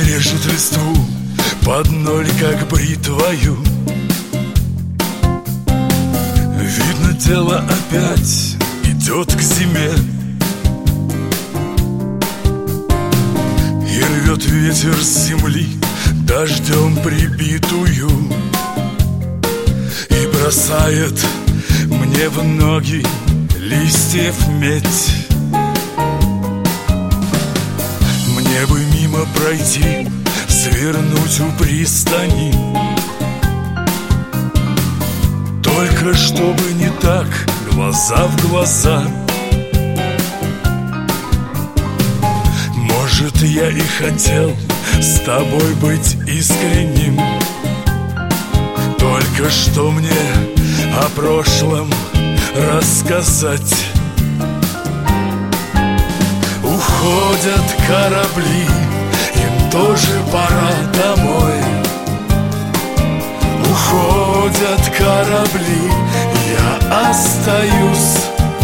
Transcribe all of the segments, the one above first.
режет листву под ноль, как бритвою. Видно, дело опять идет к зиме, и рвет ветер с земли дождем прибитую, и бросает мне в ноги листьев медь. Мне бы мимо пройти, свернуть у пристани, только чтобы не так, глаза в глаза. Может, я и хотел с тобой быть искренним, только что мне о прошлом рассказать. Уходят корабли, им тоже пора домой. Уходят корабли, я остаюсь.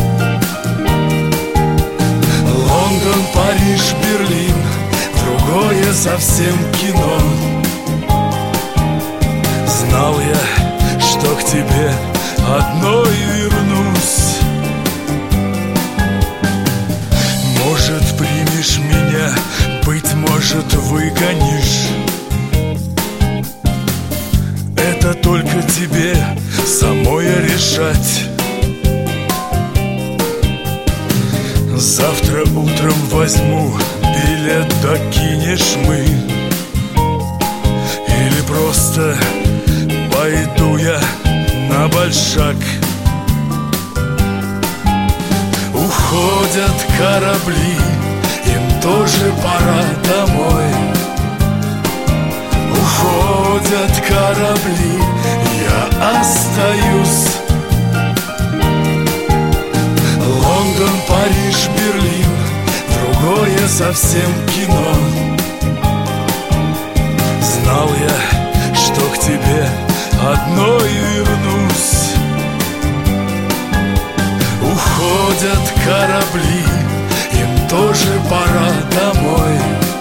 Лондон, Париж, Берлин, другое совсем кино. Знал я, что к тебе одной вернусь. Может, примешь меня, быть может, выгонишь. Это только тебе самой решать. Завтра утром возьму билет, докинешь мы, или просто пойду я на Большак. Уходят корабли, им тоже пора домой. Уходят корабли, я остаюсь. Лондон, Париж, Берлин, другое совсем кино. Знал я, что к тебе одной вернусь. Уходят корабли, им тоже пора домой.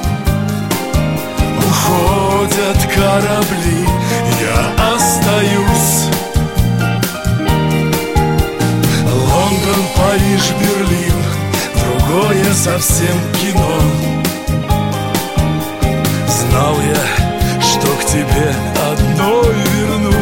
Уходят корабли, я остаюсь. Лондон, Париж, Берлин, другое совсем кино. Знал я, что к тебе одной вернусь.